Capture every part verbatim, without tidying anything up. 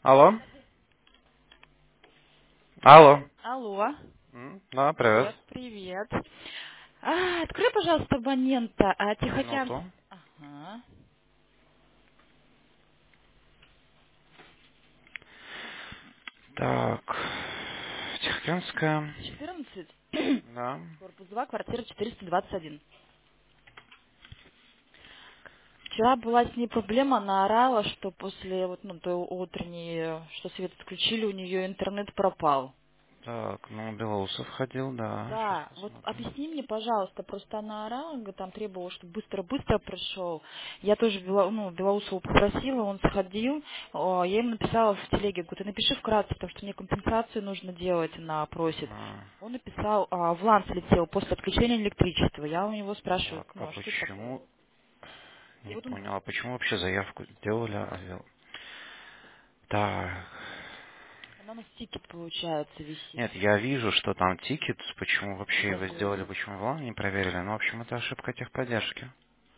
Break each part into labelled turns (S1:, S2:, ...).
S1: Алло? Алло?
S2: Алло.
S1: М, Да, привет.
S2: Привет, привет. А, открой, пожалуйста, абонента а, Тихоокеан.
S1: Минуту.
S2: Ага.
S1: Так. Тихоокеанская.
S2: четырнадцать.
S1: Да.
S2: Корпус два, квартира четыреста двадцать один. Вчера была с ней проблема, она орала, что после вот, ну, той утренней, что свет отключили, у нее интернет пропал.
S1: Так, ну, Белоусов ходил, да. Сейчас
S2: Да, вот
S1: посмотрим.
S2: объясни мне, пожалуйста, просто она орала, говорит, там требовала, чтобы быстро-быстро пришел. Я тоже Бела- ну, Белоусова попросила, он сходил, О, я ему написала в телеге, говорю, ты напиши вкратце, потому что мне компенсацию нужно делать, она просит.
S1: А,
S2: Он написал, а, в лан слетел после отключения электричества. Я у него спрашиваю,
S1: так, а
S2: ну, а что это такое?
S1: почему...
S2: И
S1: Не
S2: вот он,
S1: понял, а почему вообще заявку сделали? а вел- Так.
S2: она у нас тикет, получается, висит.
S1: Нет, я вижу, что там тикет. Почему
S2: Что
S1: вообще его
S2: такое?
S1: сделали, почему его не проверили? Ну, в общем, это ошибка техподдержки.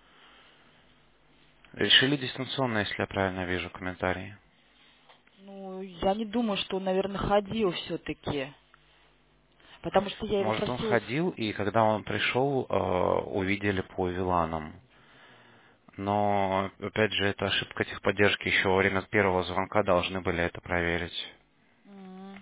S1: Решили дистанционно, если я правильно вижу комментарии.
S2: Ну, я не думаю, что он, наверное, ходил все-таки. Потому что я его
S1: Может, он
S2: просила.
S1: ходил, и когда он пришел, э, увидели по виланам. Но, опять же, это ошибка техподдержки. Еще во время первого звонка должны были это проверить.
S2: М.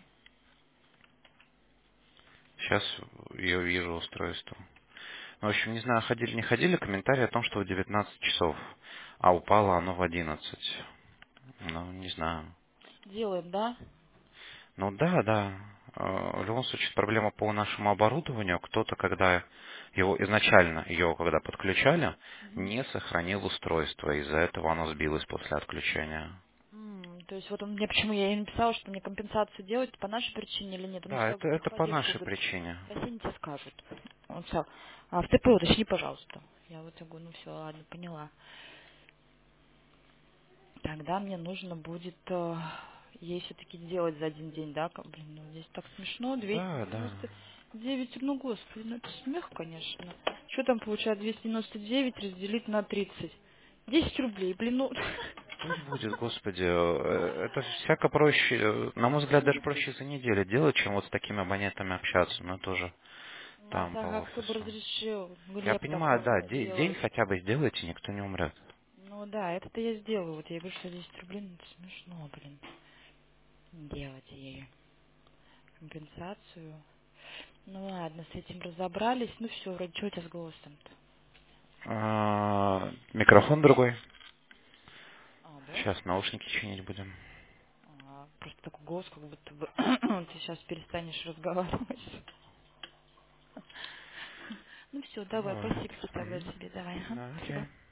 S1: Сейчас я вижу устройство. Ну, в общем, не знаю, ходили, не ходили комментарии о том, что в девятнадцать часов, а упало оно в одиннадцать. Ну, не знаю.
S2: Делаем, да?
S1: Ну да, да. Э, В любом случае, проблема по нашему оборудованию. Кто-то, когда его изначально ее, когда подключали,
S2: Мгм.
S1: не сохранил устройство. Из-за этого оно сбилось после отключения.
S2: М, То есть вот он мне, почему я ей написала, что мне компенсацию делать по нашей причине или нет. Он
S1: Да,
S2: написал,
S1: это,
S2: говорит,
S1: это по
S2: техподдержку,
S1: нашей
S2: говорит,
S1: причине.
S2: спроси, они тебе скажут. Он сказал, а в ТП уточни, пожалуйста. Я вот я говорю, ну все, ладно, поняла. Тогда мне нужно будет э, ей все-таки сделать за один день, да? как- Блин, ну здесь так смешно, двести
S1: Да, да.
S2: девяносто девять ну господи, ну это смех, конечно. Что там получается двести девяносто девять разделить на тридцать десять рублей, блин, ну...
S1: Пусть будет, господи. э, Это всяко проще. э, На мой взгляд, даже проще за неделю делать, чем вот с такими абонентами общаться. Но тоже
S2: Ну,
S1: там по
S2: ага, кто бы
S1: офису.
S2: разрешил.
S1: Я
S2: Глеб там
S1: понимаю, да,
S2: должна
S1: де- день
S2: делать.
S1: хотя бы сделайте, никто не умрет.
S2: Ну да, это-то я сделаю. Вот я говорю, что десять рублей, ну это смешно, блин. Делать ей компенсацию. Ну ладно, с этим разобрались. Ну все, вроде, что у тебя с голосом-то?
S1: А, Микрофон другой.
S2: А, да?
S1: Сейчас наушники чинить будем.
S2: А, просто такой голос, как будто бы ты сейчас перестанешь разговаривать. Ну все, давай,
S1: Бывает.
S2: спасибо тогда
S1: Мгм.
S2: тебе, давай. Ага,
S1: Да, окей.
S2: спасибо.